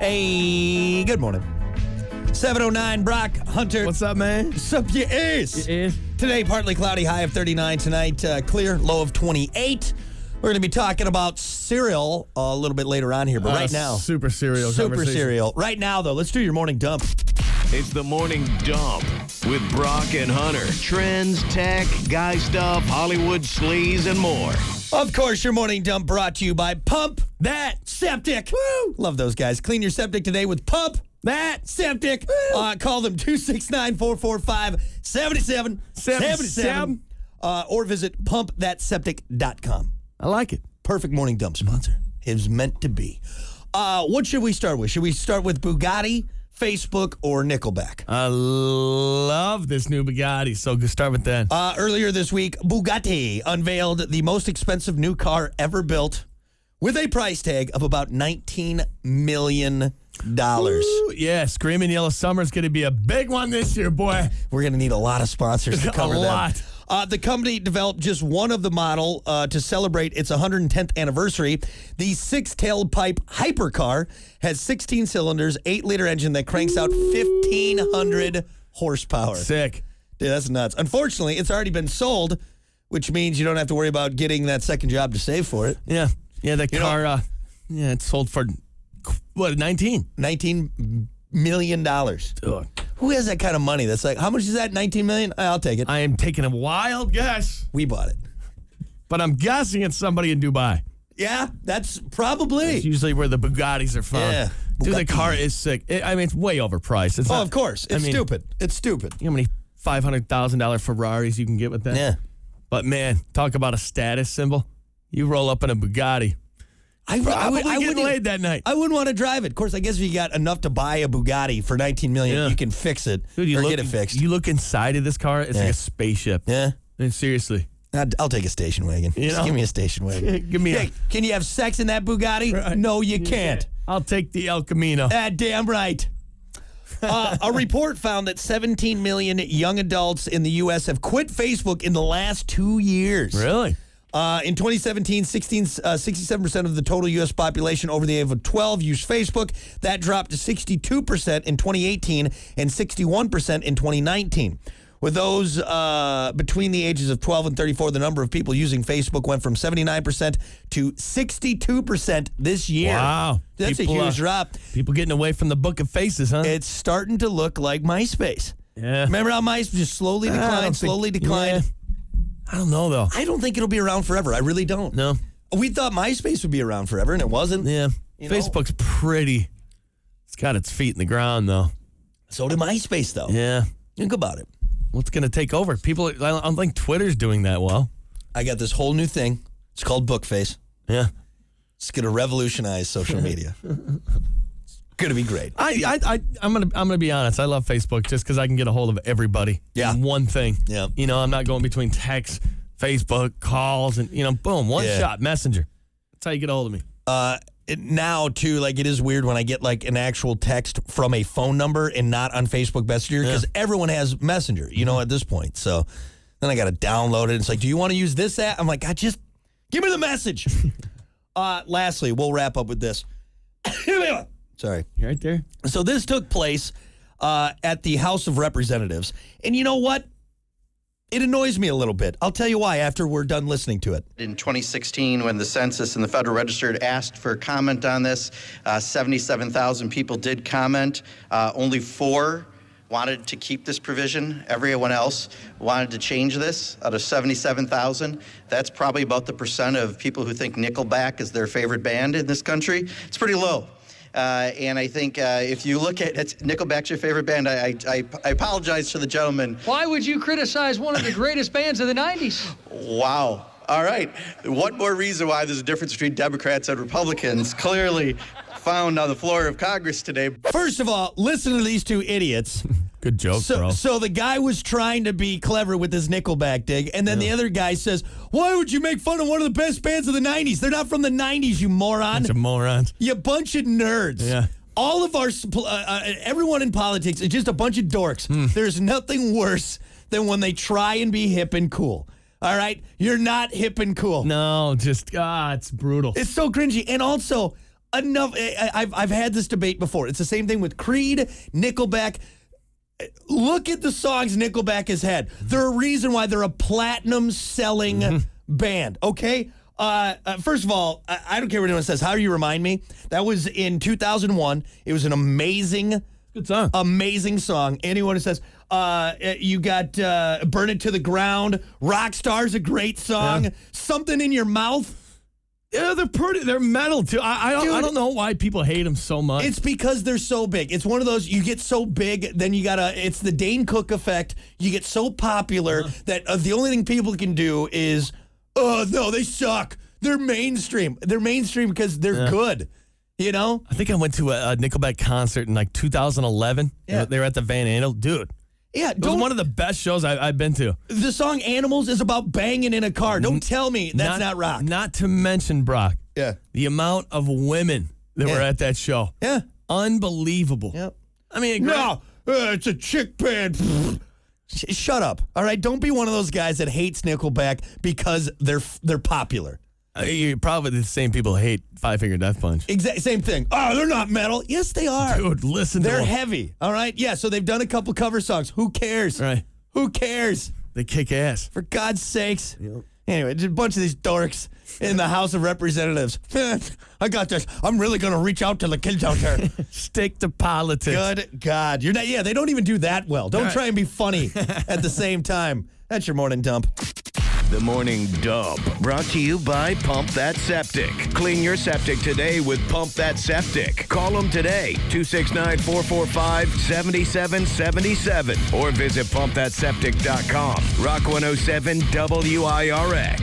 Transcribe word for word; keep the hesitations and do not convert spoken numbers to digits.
Hey, good morning. seven oh nine, Brock Hunter. What's up, man? What's up, you is? You is? Today, partly cloudy, high of thirty-nine. Tonight, uh, clear, low of twenty-eight. We're going to be talking about cereal a little bit later on here, but Uh, right now. Super cereal Super conversation. cereal. Right now, though, let's do your morning dump. It's the Morning Dump with Brock and Hunter. Trends, tech, guy stuff, Hollywood sleaze, and more. Of course, your morning dump brought to you by Pump That Septic. Woo! Love those guys. Clean your septic today with Pump That Septic. Uh, call them two six nine, four four five, seven seven seven seven uh, or visit pump that septic dot com. I like it. Perfect morning dump sponsor. It was meant to be. Uh, what should we start with? Should we start with Bugatti, Facebook, or Nickelback? I love this new Bugatti, so go start with that. Uh, earlier this week, Bugatti unveiled the most expensive new car ever built with a price tag of about nineteen million dollars. Ooh, yeah, Screaming Yellow Summer's going to be a big one this year, boy. We're going to need a lot of sponsors to cover A that. lot. Uh, the company developed just one of the model uh, to celebrate its one hundred tenth anniversary. The six-tailpipe hypercar has sixteen cylinders, eight liter engine that cranks out fifteen hundred horsepower. Sick. Dude, that's nuts. Unfortunately, it's already been sold, which means you don't have to worry about getting that second job to save for it. Yeah. Yeah, that You car, know- uh, yeah, it's sold for, what, nineteen? nineteen million dollars. Ugh. Who has that kind of money that's like, how much is that, nineteen million dollars? I'll take it. I am taking a wild guess, We bought it. but I'm guessing it's somebody in Dubai. Yeah, that's probably. It's usually where the Bugattis are found. Yeah. Dude, the Bugatti. car is sick. It, I mean, it's way overpriced. It's Oh, not, of course. It's I mean, stupid. It's stupid. You know how many five hundred thousand dollars Ferraris you can get with that? Yeah. But man, talk about a status symbol. You roll up in a Bugatti. I, Probably I, I getting wouldn't- laid that night. I wouldn't want to drive it. Of course, I guess if you got enough to buy a Bugatti for nineteen million dollars, Yeah. you can fix it Dude, you or look, get it fixed. You look inside of this car, it's Yeah. like a spaceship. yeah. I mean, seriously. I'd- I'll take a station wagon. You Just know? give me a station wagon. Give me Hey, a... can you have sex in that Bugatti? Right. No, you can't. I'll take the El Camino. Ah, damn right. uh, a report found that seventeen million young adults in the U S have quit Facebook in the last two years. Really? Uh, in twenty seventeen, sixteen, uh, sixty-seven percent of the total U S population over the age of twelve used Facebook. That dropped to sixty-two percent in twenty eighteen and sixty-one percent in twenty nineteen. With those uh, between the ages of twelve and thirty-four, the number of people using Facebook went from seventy-nine percent to sixty-two percent this year. Wow. That's People, a huge uh, drop. People getting away from the book of faces, huh? It's starting to look like MySpace. yeah. Remember how MySpace just slowly I don't declined, think- slowly declined? yeah. I don't know, though. I don't think it'll be around forever. I really don't. No. We thought MySpace would be around forever, and it wasn't. Yeah. You know? Facebook's pretty. It's got its feet in the ground, though. So did MySpace, though. Yeah. Think about it. What's going to take over? People, I don't think Twitter's doing that well. I got this whole new thing. It's called Bookface. Yeah. It's going to revolutionize social media. It's going to be great. I, I, I, I'm gonna, I'm gonna be honest. I love Facebook just because I can get a hold of everybody. Yeah. In one thing. Yeah. You know, I'm not going between text, Facebook, calls, and you know, boom, one Yeah. shot messenger. That's how you get a hold of me. Uh, it, now, too, like, it is weird when I get, like, an actual text from a phone number and not on Facebook Messenger because everyone has Messenger, you know, at this point. So then I got to download it. It's like, do you want to use this app? I'm like, God, just give me the message. uh, lastly, we'll wrap up with this. Sorry. You right there? So this took place uh, at the House of Representatives. And you know what? It annoys me a little bit. I'll tell you why after we're done listening to it. In twenty sixteen, when the census and the Federal Register had asked for comment on this, uh, seventy-seven thousand people did comment. Uh, only four wanted to keep this provision. Everyone else wanted to change this out of seventy-seven thousand. That's probably about the percent of people who think Nickelback is their favorite band in this country. It's pretty low. Uh, and I think uh, if you look at it's Nickelback's your favorite band, I, I, I apologize to the gentleman. Why would you criticize one of the greatest bands of the nineties? Wow. All right. One more reason why there's a difference between Democrats and Republicans clearly found on the floor of Congress today. First of all, listen to these two idiots. Good joke, So, bro. so the guy was trying to be clever with his Nickelback dig, and then the other guy says, why would you make fun of one of the best bands of the nineties? They're not from the nineties, you moron. Bunch of morons. You bunch of nerds. Yeah. All of our, uh, uh, everyone in politics is just a bunch of dorks. Hmm. There's nothing worse than when they try and be hip and cool. All right? You're not hip and cool. No, just, ah, it's brutal. It's so cringy. And also, enough. I, I've I've had this debate before. It's the same thing with Creed, Nickelback. Look at the songs Nickelback has had. They're a reason why they're a platinum selling mm-hmm. band. Okay. Uh, uh, first of all, I, I don't care what anyone says. How do you remind me? That was in two thousand one. It was an amazing, good song, amazing song. Anyone who says, uh, you got uh, "Burn It to the Ground," "Rockstar's" a great song. Yeah. "Something in Your Mouth." Yeah, they're pretty. They're metal too. I, I don't. Dude, I don't know why people hate them so much. It's because they're so big. It's one of those. You get so big, then you gotta. It's the Dane Cook effect. You get so popular uh-huh. that uh, the only thing people can do is. Oh, no, they suck. They're mainstream. They're mainstream because they're yeah. good, you know? I think I went to a, a Nickelback concert in like two thousand eleven. Yeah. They were at the Van Andel. Dude. Yeah, it was one of the best shows I, I've been to. The song Animals is about banging in a car. Don't tell me that's not, not rock. Not to mention, Brock, yeah. the amount of women that yeah. were at that show. Yeah. Unbelievable. Yep. I mean, no, uh, it's a chick band. Shut up, all right? Don't be one of those guys that hates Nickelback because they're they're popular. Uh, you're probably the same people who hate Five Finger Death Punch. Exact same thing. Oh, they're not metal. Yes, they are. Dude, listen they're to them. They're heavy, all right? Yeah, so they've done a couple cover songs. Who cares? Right. Who cares? They kick ass. For God's sakes. Yep. Anyway, just a bunch of these dorks in the House of Representatives. I got this. I'm really going to reach out to the kids out there. Stick to politics. Good God. You're not. Yeah, they don't even do that well. Don't right. try and be funny at the same time. That's your morning dump. The Morning Dump, brought to you by Pump That Septic. Clean your septic today with Pump That Septic. Call them today, two six nine, four four five, seven seven seven seven, or visit pump that septic dot com. Rock one oh seven W I R X.